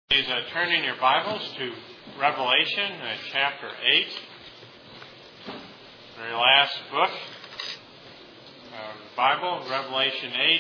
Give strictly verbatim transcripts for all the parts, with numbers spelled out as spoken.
Please uh, turn in your Bibles to Revelation uh, chapter eight, very last book of the Bible, Revelation eight.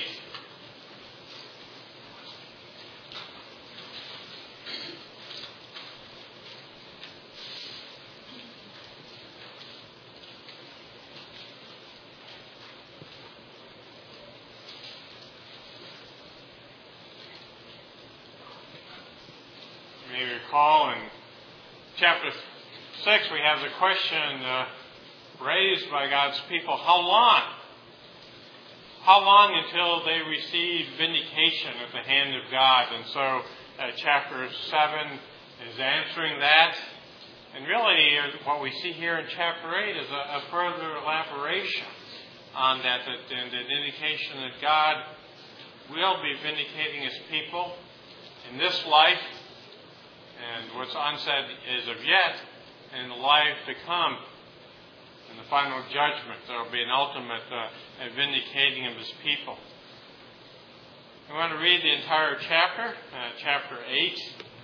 You may recall in chapter six we have the question uh, raised by God's people, how long? How long until they receive vindication at the hand of God? And so uh, chapter seven is answering that. And really uh, what we see here in chapter eight is a, a further elaboration on that, that and an indication that God will be vindicating His people in this life. And what's unsaid is of yet, in the life to come, in the final judgment, there will be an ultimate uh, vindicating of His people. I want to read the entire chapter, uh, chapter eight.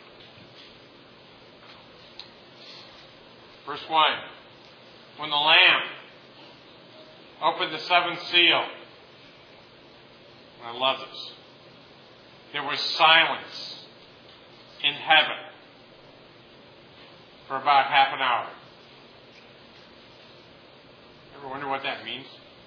Verse one. When the Lamb opened the seventh seal, I love this, there was silence in heaven for about half an hour. Ever wonder what that means?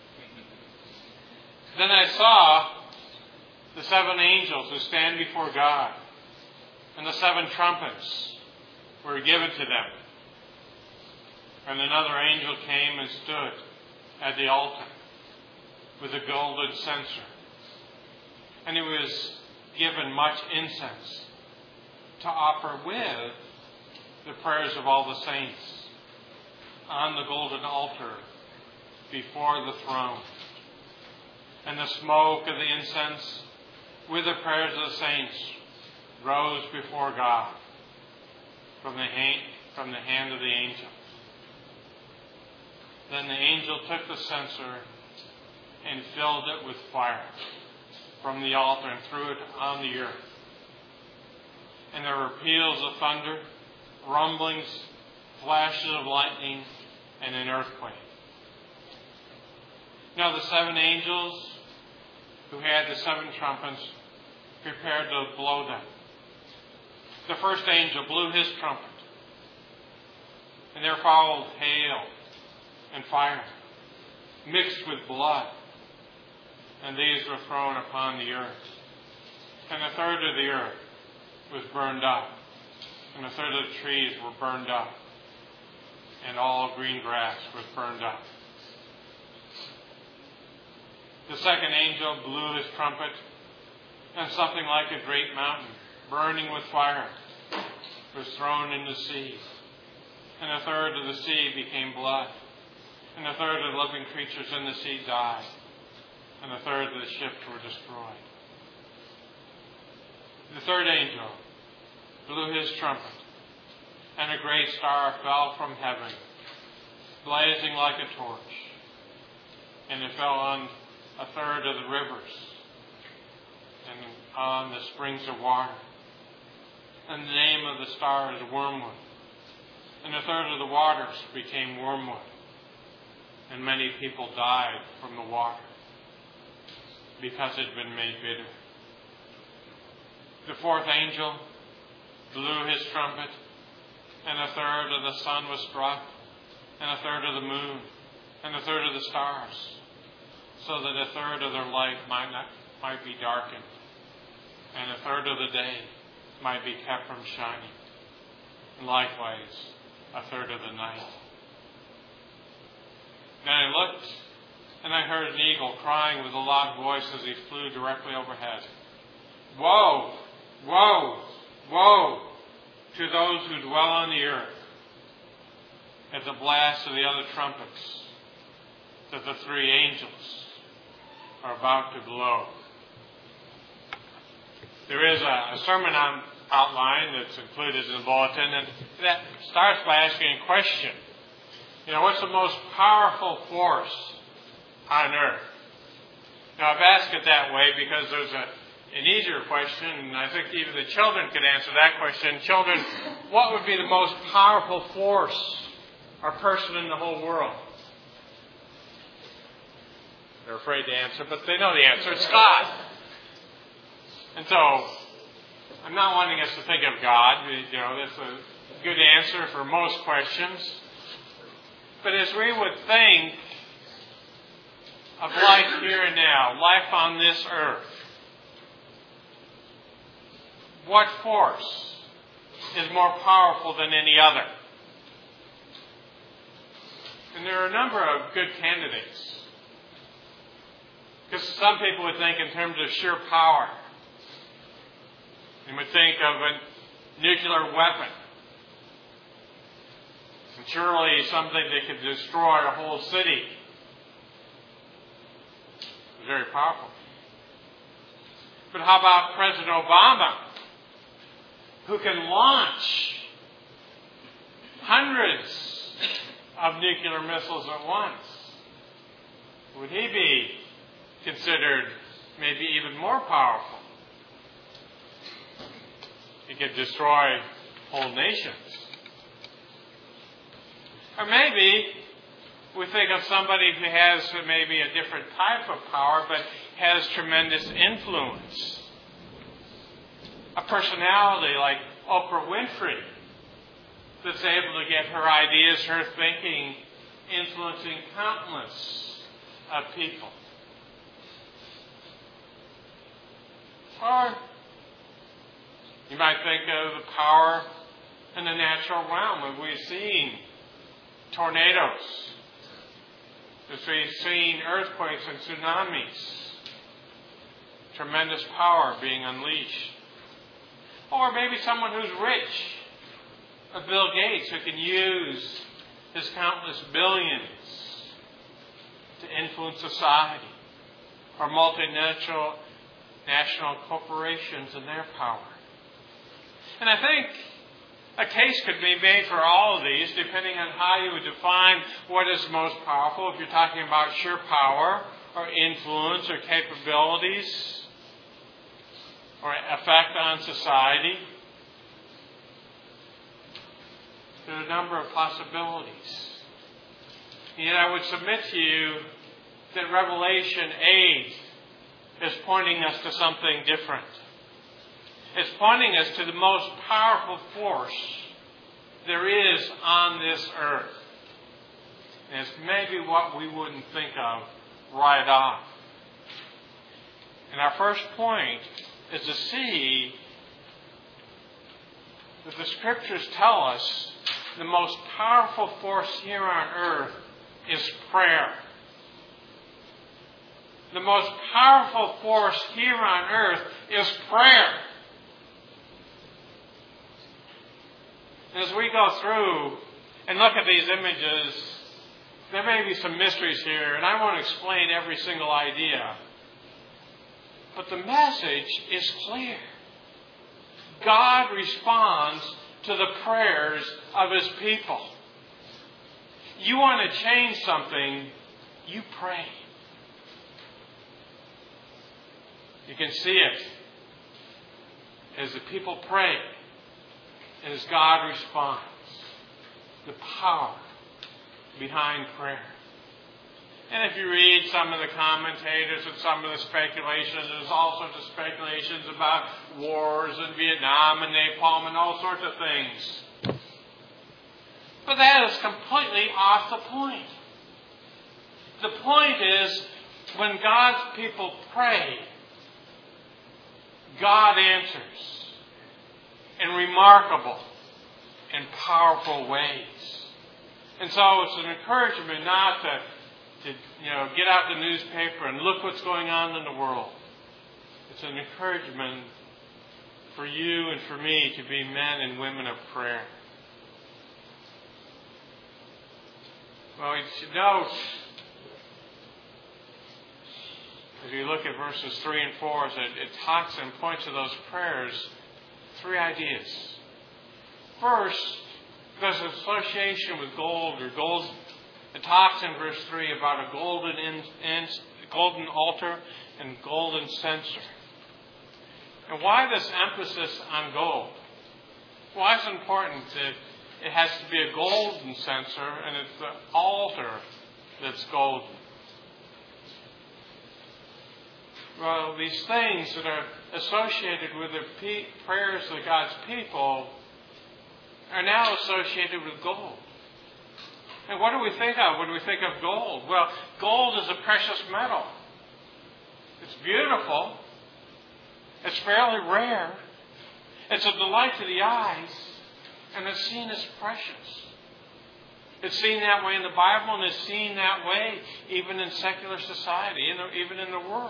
Then I saw the seven angels who stand before God, and the seven trumpets were given to them. And another angel came and stood at the altar with a golden censer. And he was given much incense to offer with the prayers of all the saints on the golden altar before the throne. And the smoke of the incense with the prayers of the saints rose before God from the hand, from the hand of the angel. Then the angel took the censer and filled it with fire from the altar and threw it on the earth. And there were peals of thunder, rumblings, flashes of lightning, and an earthquake. Now the seven angels who had the seven trumpets prepared to blow them. The first angel blew his trumpet, and there followed hail and fire, mixed with blood, and these were thrown upon the earth. And a third of the earth was burned up, and a third of the trees were burned up, and all green grass was burned up. The second angel blew his trumpet, and something like a great mountain, burning with fire, was thrown into the sea. And a third of the sea became blood, and a third of the living creatures in the sea died, and a third of the ships were destroyed. The third angel blew his trumpet, and a great star fell from heaven, blazing like a torch, and it fell on a third of the rivers and on the springs of water. And the name of the star is Wormwood. And a third of the waters became wormwood, and many people died from the water because it had been made bitter. The fourth angel blew his trumpet, and a third of the sun was struck, and a third of the moon, and a third of the stars, so that a third of their light might not might be darkened, and a third of the day might be kept from shining, and likewise a third of the night. Then I looked, and I heard an eagle crying with a loud voice as he flew directly overhead. Woe! Woe! Woe to those who dwell on the earth at the blast of the other trumpets that the three angels are about to blow. There is a, a sermon on, outline that's included in the bulletin, and that starts by asking a question. You know, what's the most powerful force on earth? Now, I've asked it that way because there's a an easier question, and I think even the children could answer that question. Children, what would be the most powerful force or person in the whole world? They're afraid to answer, but they know the answer. It's God. And so, I'm not wanting us to think of God. You know, that's a good answer for most questions. But as we would think of life here and now, life on this earth, what force is more powerful than any other? And there are a number of good candidates. Because some people would think in terms of sheer power. They would think of a nuclear weapon. And surely something that could destroy a whole city. Very powerful. But how about President Obama, who can launch hundreds of nuclear missiles at once? Would he be considered maybe even more powerful? He could destroy whole nations. Or maybe we think of somebody who has maybe a different type of power, but has tremendous influence. A personality like Oprah Winfrey that's able to get her ideas, her thinking, influencing countless of people. Or you might think of the power in the natural realm. We've seen tornadoes. We've seen earthquakes and tsunamis. Tremendous power being unleashed. Or maybe someone who's rich. A Bill Gates who can use his countless billions to influence society. Or multinational national corporations and their power. And I think a case could be made for all of these, depending on how you would define what is most powerful. If you're talking about sheer power, or influence, or capabilities, or effect on society, there are a number of possibilities. And yet I would submit to you that Revelation eight is pointing us to something different. It's pointing us to the most powerful force there is on this earth. And it's maybe what we wouldn't think of right off. And our first point is to see that the Scriptures tell us the most powerful force here on earth is prayer. The most powerful force here on earth is prayer. As we go through and look at these images, there may be some mysteries here, and I won't explain every single idea. But the message is clear. God responds to the prayers of His people. You want to change something, you pray. You can see it as the people pray, and as God responds. The power behind prayer. And if you read some of the commentators and some of the speculations, there's all sorts of speculations about wars in Vietnam and napalm and all sorts of things. But that is completely off the point. The point is, when God's people pray, God answers in remarkable and powerful ways. And so it's an encouragement not to, to you know, get out the newspaper and look what's going on in the world. It's an encouragement for you and for me to be men and women of prayer. Well, you should note, as you look at verses three and four, that it talks and points to those prayers, three ideas. First, there's an association with gold or gold. It talks in verse three about a golden in, in, golden altar and golden censer. And why this emphasis on gold? Why is it important that it has to be a golden censer and it's the altar that's golden? Well, these things that are associated with the pe- prayers of God's people are now associated with gold. And what do we think of when we think of gold? Well, gold is a precious metal. It's beautiful. It's fairly rare. It's a delight to the eyes. And it's seen as precious. It's seen that way in the Bible, and it's seen that way even in secular society, in the, even in the world.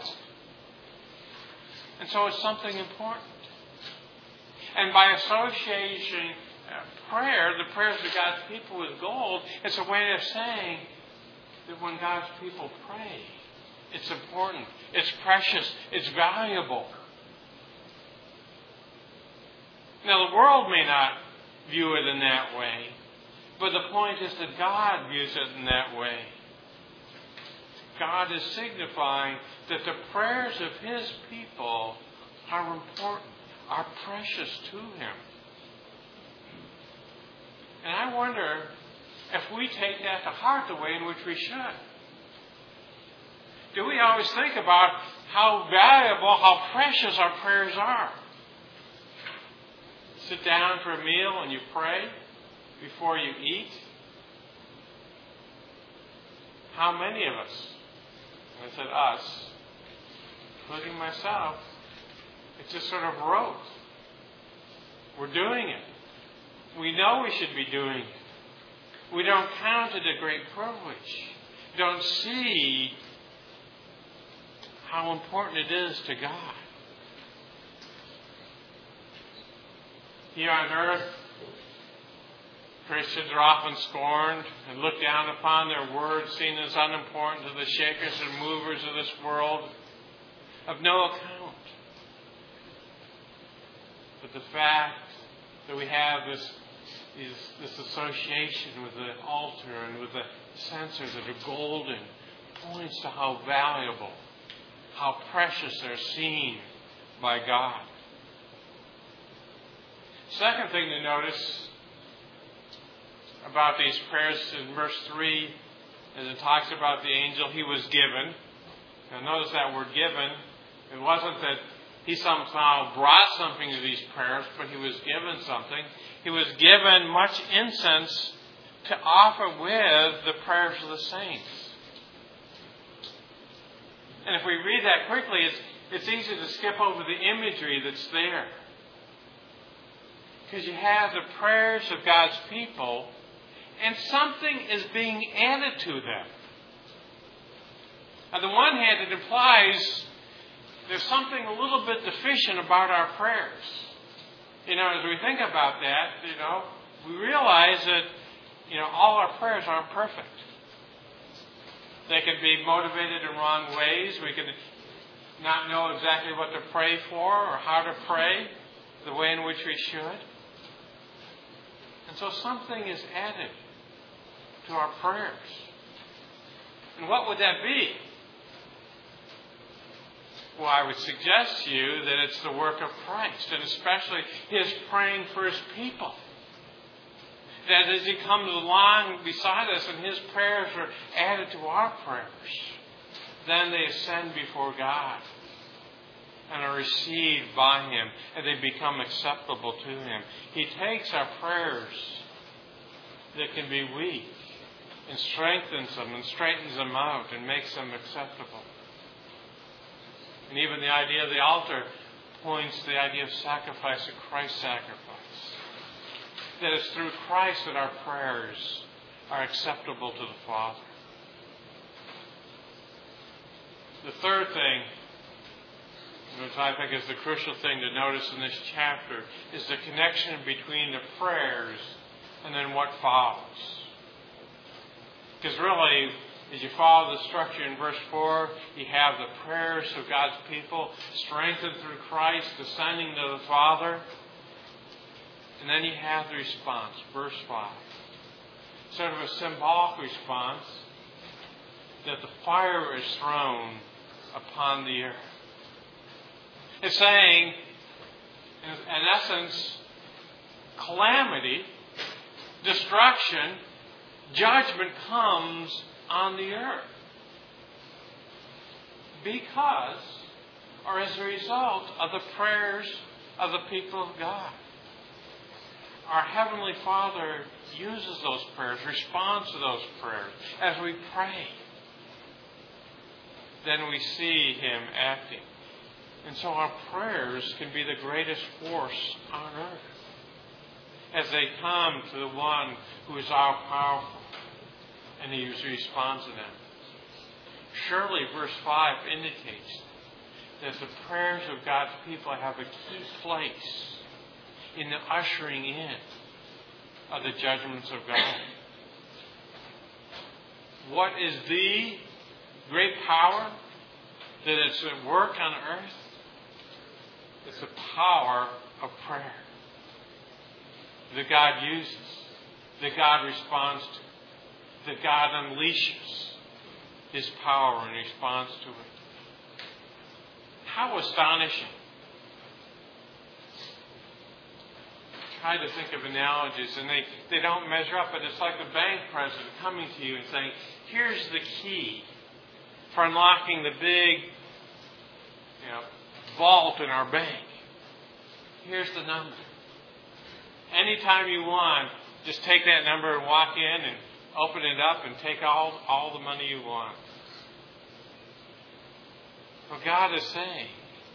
And so it's something important. And by association, uh, prayer, the prayers of God's people with gold, it's a way of saying that when God's people pray, it's important, it's precious, it's valuable. Now, the world may not view it in that way, but the point is that God views it in that way. God is signifying that the prayers of His people are important, are precious to Him. And I wonder if we take that to heart the way in which we should. Do we always think about how valuable, how precious our prayers are? Sit down for a meal and you pray before you eat. How many of us, and I said us, including myself, it's just sort of rote. We're doing it. We know we should be doing it. We don't count it a great privilege. Don't see how important it is to God. Here on earth, Christians are often scorned and looked down upon, their words seen as unimportant to the shakers and movers of this world, of no account. But the fact that we have this, these, this association with the altar and with the censers that are golden points to how valuable, how precious they're seen by God. Second thing to notice about these prayers in verse three, as it talks about the angel, he was given. Now notice that word given. It wasn't that he somehow brought something to these prayers, but he was given something. He was given much incense to offer with the prayers of the saints. And if we read that quickly, it's, it's easy to skip over the imagery that's there. Because you have the prayers of God's people, and something is being added to them. On the one hand, it implies there's something a little bit deficient about our prayers. You know, as we think about that, you know, we realize that, you know, all our prayers aren't perfect. They can be motivated in wrong ways. We can not know exactly what to pray for or how to pray the way in which we should. And so something is added to our prayers. And what would that be? Well, I would suggest to you that it's the work of Christ, and especially His praying for His people. That as He comes along beside us and His prayers are added to our prayers, then they ascend before God and are received by Him, and they become acceptable to Him. He takes our prayers that can be weak and strengthens them and straightens them out and makes them acceptable. And even the idea of the altar points to the idea of sacrifice, of Christ's sacrifice. That it's through Christ that our prayers are acceptable to the Father. The third thing, which I think is the crucial thing to notice in this chapter, is the connection between the prayers and then what follows. Because really, as you follow the structure in verse four, you have the prayers of God's people strengthened through Christ, descending to the Father. And then you have the response, verse five. Sort of a symbolic response that the fire is thrown upon the earth. It's saying In, in essence, calamity, destruction, judgment comes on the earth. Because, or as a result of the prayers of the people of God. Our Heavenly Father uses those prayers, responds to those prayers as we pray. Then we see Him acting. And so our prayers can be the greatest force on earth as they come to the one who is all powerful and He responds to them. Surely verse five indicates that the prayers of God's people have a key place in the ushering in of the judgments of God. What is the great power that is at work on earth? It's the power of prayer that God uses, that God responds to, that God unleashes His power in response to it. How astonishing. Try to think of analogies, and they, they don't measure up, but it's like the bank president coming to you and saying, here's the key for unlocking the big you know, vault in our bank. Here's the number. Anytime you want, just take that number and walk in and open it up and take all, all the money you want. What God is saying,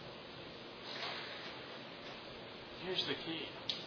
here's the key.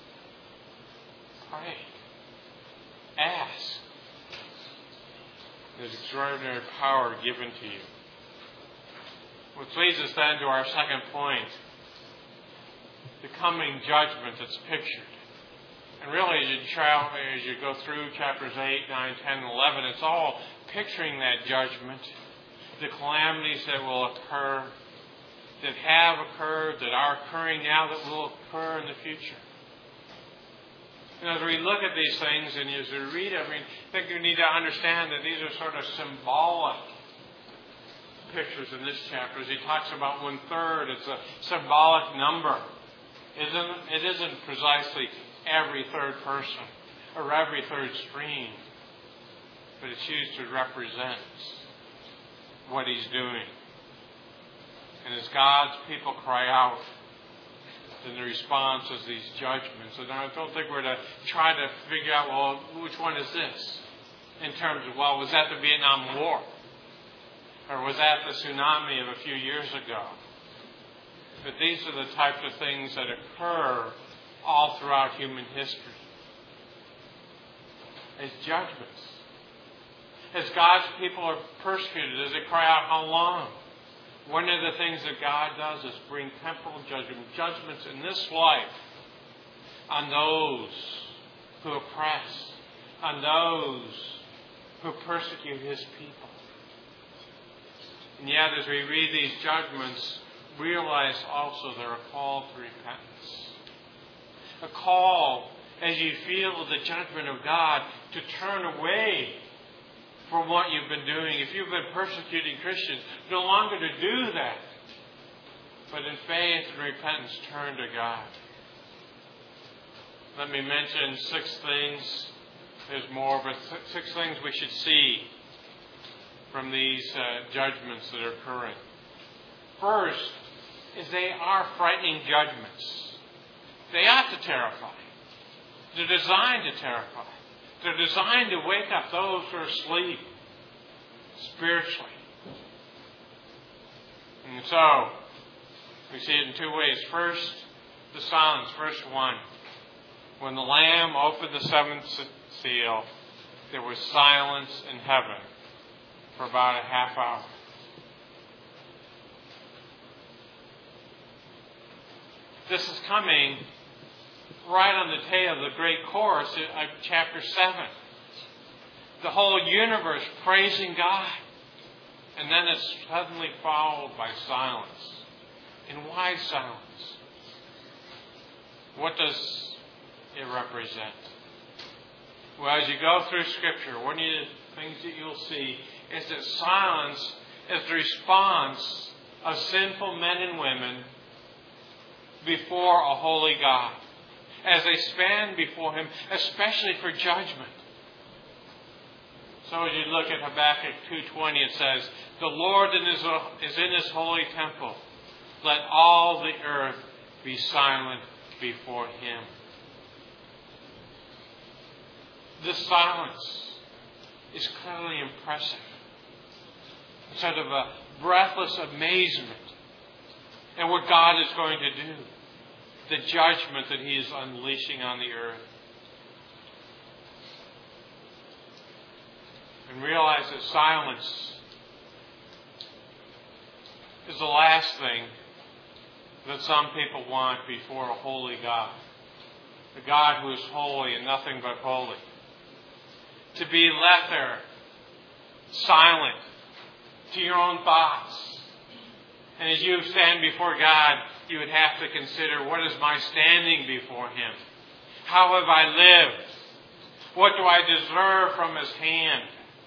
Pray. Ask. There's extraordinary power given to you. Which leads us then to our second point. The coming judgment that's pictured. And really, as you, travel, as you go through chapters eight, nine, ten, and eleven, it's all picturing that judgment. The calamities that will occur, that have occurred, that are occurring now, that will occur in the future. And as we look at these things and as we read it, I mean, I think you need to understand that these are sort of symbolic pictures in this chapter. As he talks about one third, it's a symbolic number. It isn't, it isn't precisely every third person or every third stream, but it's used to represent what He's doing. And as God's people cry out, then the response is these judgments. And I don't think we're to try to figure out, well, which one is this? In terms of, well, was that the Vietnam War? Or was that the tsunami of a few years ago? But these are the types of things that occur all throughout human history as judgments. As God's people are persecuted, as they cry out, how long? One of the things that God does is bring temporal judgment, judgments in this life on those who oppress, on those who persecute His people. And yet, as we read these judgments, realize also they're a call to repentance. A call, as you feel the judgment of God, to turn away from what you've been doing. If you've been persecuting Christians, no longer to do that, but in faith and repentance, turn to God. Let me mention six things. There's more, but six things we should see from these uh, judgments that are occurring. First, is they are frightening judgments. They ought to terrify. They're designed to terrify. They're designed to wake up those who are asleep spiritually. And so, we see it in two ways. First, the silence. Verse one. When the Lamb opened the seventh seal, there was silence in heaven for about a half hour. This is coming right on the tail of the great chorus of chapter seven. The whole universe praising God. And then it's suddenly followed by silence. And why silence? What does it represent? Well, as you go through Scripture, one of the things that you'll see is that silence is the response of sinful men and women before a holy God, as they stand before Him, especially for judgment. So as you look at Habakkuk two twenty, it says, "The Lord is in His holy temple. Let all the earth be silent before Him." This silence is clearly impressive. Sort of a breathless amazement at what God is going to do. The judgment that He is unleashing on the earth. And realize that silence is the last thing that some people want before a holy God. A God who is holy and nothing but holy. To be left there silent to your own thoughts. And as you stand before God, you would have to consider, what is my standing before Him? How have I lived? What do I deserve from His hand?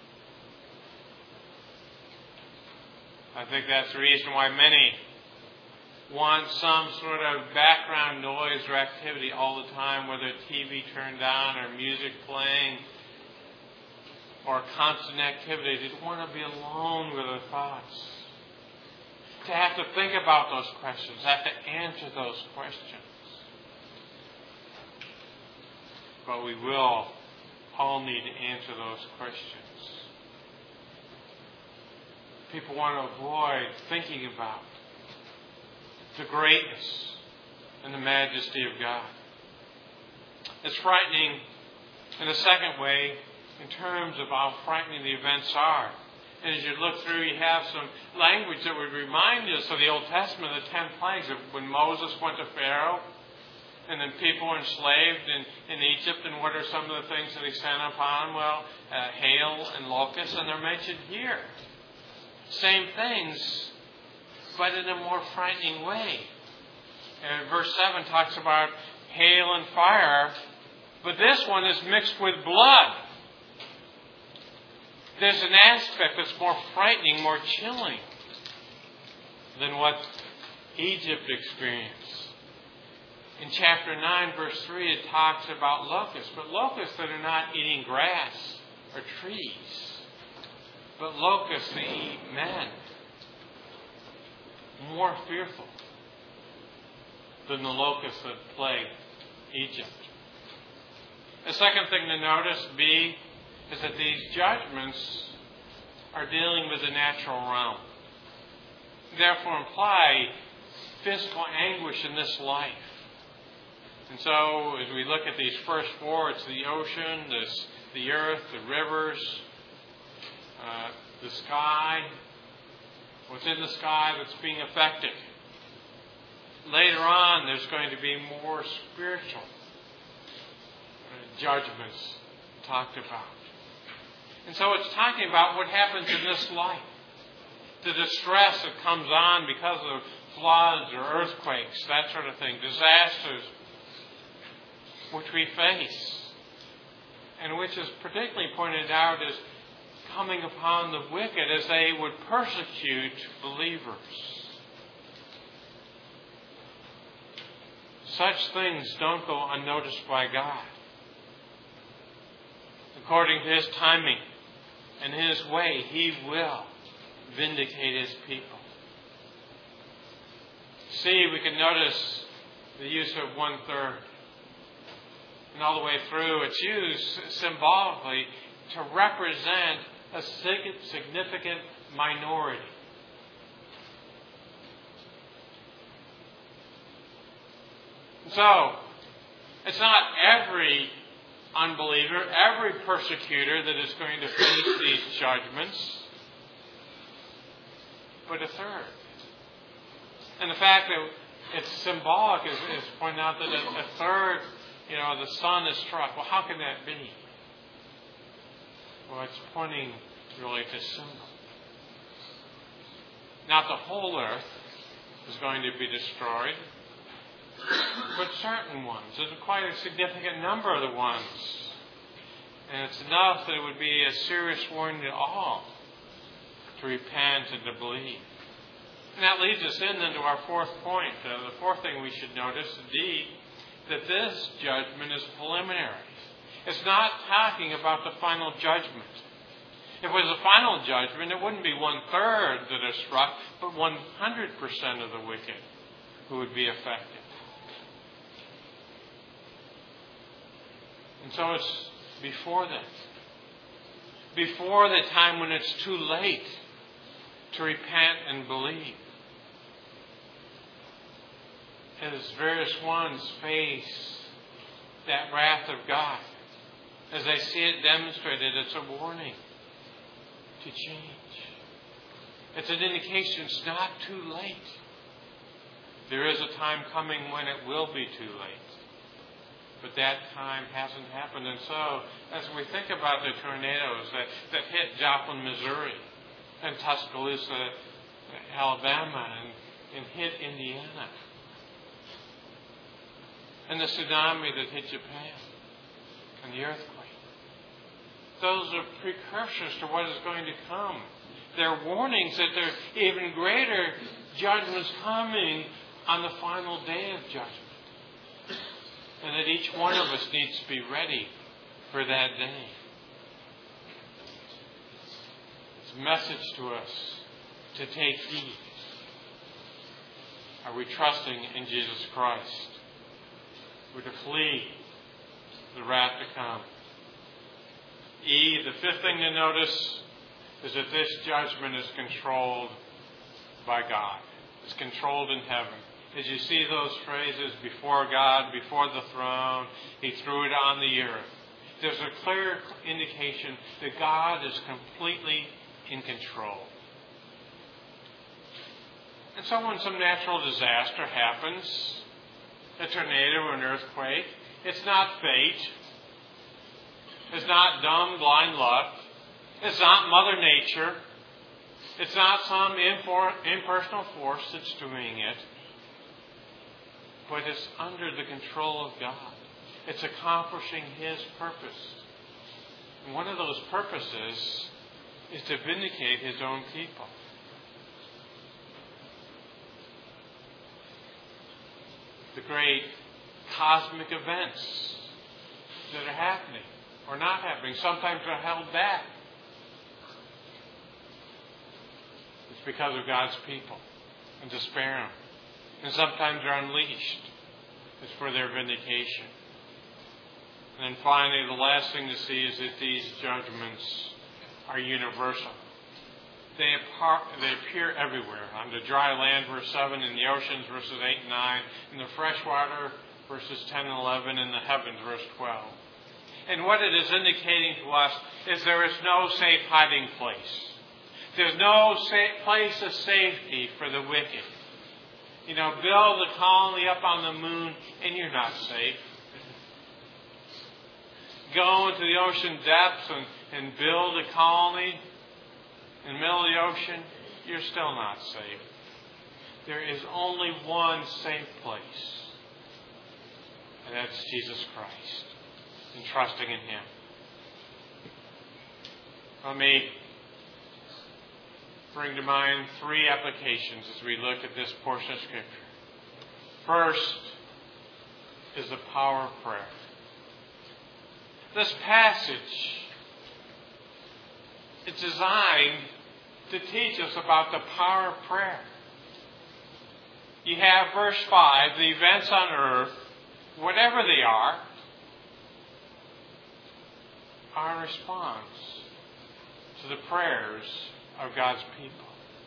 I think that's the reason why many want some sort of background noise or activity all the time, whether T V turned on or music playing or constant activity. They want to be alone with their thoughts. To have to think about those questions, have to answer those questions. But we will all need to answer those questions. People want to avoid thinking about the greatness and the majesty of God. It's frightening in a second way in terms of how frightening the events are. And as you look through, you have some language that would remind us of the Old Testament, the ten plagues, of when Moses went to Pharaoh, and then people were enslaved in, in Egypt, and what are some of the things that he sent upon them? Well, uh, hail and locusts, and they're mentioned here. Same things, but in a more frightening way. And verse seven talks about hail and fire, but this one is mixed with blood. There's an aspect that's more frightening, more chilling than what Egypt experienced. In chapter nine, verse three, it talks about locusts, but locusts that are not eating grass or trees, but locusts that eat men. More fearful than the locusts that plagued Egypt. The second thing to notice, B, is that these judgments are dealing with the natural realm. Therefore imply physical anguish in this life. And so as we look at these first four, it's the ocean, this, the earth, the rivers, uh, the sky, what's in the sky that's being affected. Later on, there's going to be more spiritual judgments talked about. And so it's talking about what happens in this life. The distress that comes on because of floods or earthquakes, that sort of thing. Disasters which we face. And which is particularly pointed out as coming upon the wicked as they would persecute believers. Such things don't go unnoticed by God. According to His timing and His way, He will vindicate His people. See, we can notice the use of one third. And all the way through, it's used symbolically to represent a significant minority. So, it's not every unbeliever, every persecutor that is going to face these judgments, but a third. And the fact that it's symbolic is, is pointing out that a, a third, you know, the sun is struck. Well, how can that be? Well, it's pointing really to symbol. Not the whole earth is going to be destroyed, but certain ones. There's quite a significant number of the ones. And it's enough that it would be a serious warning to all to repent and to believe. And that leads us in then to our fourth point. Uh, the fourth thing we should notice, indeed, that this judgment is preliminary. It's not talking about the final judgment. If it was a final judgment, it wouldn't be one-third that are struck, but one hundred percent of the wicked who would be affected. And so it's before that. Before the time when it's too late to repent and believe. As various ones face that wrath of God, as they see it demonstrated, it's a warning to change. It's an indication it's not too late. There is a time coming when it will be too late. But that time hasn't happened. And so, as we think about the tornadoes that, that hit Joplin, Missouri, and Tuscaloosa, Alabama, and, and hit Indiana, and the tsunami that hit Japan, and the earthquake, those are precursors to what is going to come. They're warnings that there are even greater judgments coming on the final day of judgment. And that each one of us needs to be ready for that day. It's a message to us to take heed. Are we trusting in Jesus Christ? We're to flee the wrath to come. E, the fifth thing to notice is that this judgment is controlled by God. It's controlled in heaven. As you see those phrases, before God, before the throne, He threw it on the earth. There's a clear indication that God is completely in control. And so when some natural disaster happens, a tornado or an earthquake, it's not fate. It's not dumb, blind luck. It's not Mother Nature. It's not some imfor- impersonal force that's doing it. But it's under the control of God. It's accomplishing His purpose. And one of those purposes is to vindicate His own people. The great cosmic events that are happening or not happening, sometimes are held back. It's because of God's people and to spare them. And sometimes they're unleashed. It's for their vindication. And then finally, the last thing to see is that these judgments are universal. They, apart, they appear everywhere. On the dry land, verse seven, in the oceans, verses eight and nine, in the fresh water, verses ten and eleven, in the heavens, verse twelve. And what it is indicating to us is there is no safe hiding place. There's no safe place of safety for the wicked. You know, build a colony up on the moon and you're not safe. Go into the ocean depths and, and build a colony in the middle of the ocean, you're still not safe. There is only one safe place. And that's Jesus Christ. And trusting in Him. Let me bring to mind three applications as we look at this portion of Scripture. First is the power of prayer. This passage is designed to teach us about the power of prayer. You have verse five, the events on earth, whatever they are, are a response to the prayers of God's people.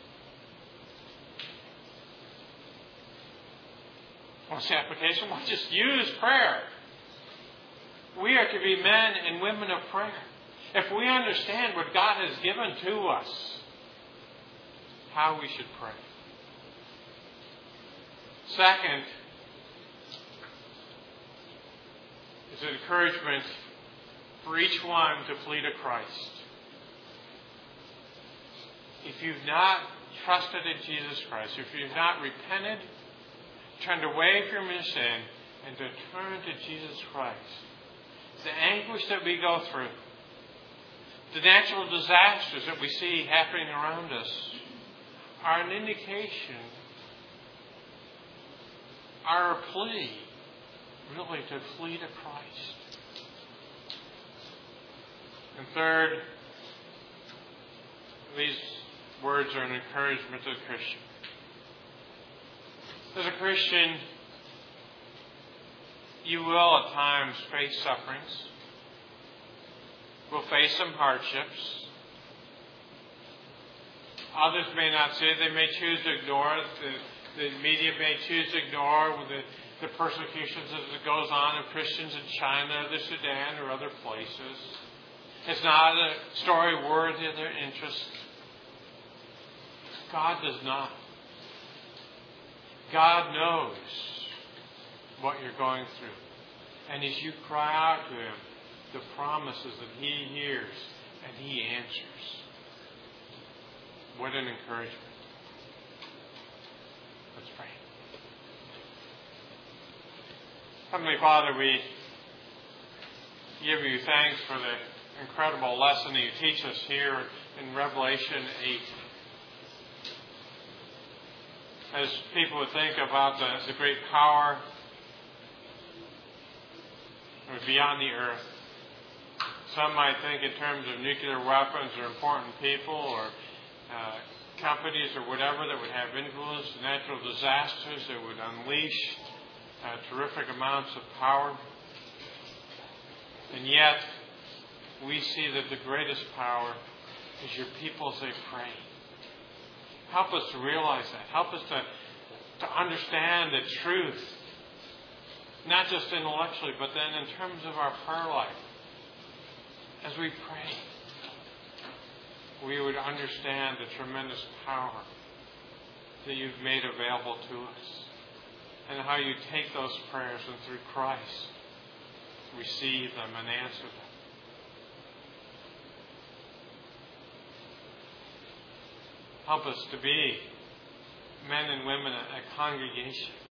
What's the application? Well, just use prayer. We are to be men and women of prayer. If we understand what God has given to us, how we should pray. Second is an encouragement for each one to flee to Christ. If you've not trusted in Jesus Christ, if you've not repented, turned away from your sin, and to turn to Jesus Christ, the anguish that we go through, the natural disasters that we see happening around us, are an indication, are a plea, really, to flee to Christ. And third, these words are an encouragement to the Christian. As a Christian, you will at times face sufferings. We'll face some hardships. Others may not see it. They may choose to ignore it. The, the media may choose to ignore the, the persecutions as it goes on of Christians in China, the Sudan, or other places. It's not a story worthy of their interest. God does not. God knows what you're going through. And as you cry out to Him, the promises that He hears and He answers. What an encouragement. Let's pray. Heavenly Father, we give you thanks for the incredible lesson that you teach us here in Revelation eight. As people would think about the, the great power beyond the earth, some might think in terms of nuclear weapons or important people or uh, companies or whatever that would have influence, natural disasters that would unleash uh, terrific amounts of power. And yet, we see that the greatest power is your people as they pray. Help us to realize that. Help us to, to understand the truth, not just intellectually, but then in terms of our prayer life. As we pray, we would understand the tremendous power that you've made available to us, and how you take those prayers and through Christ receive them and answer them. Help us to be men and women, a congregation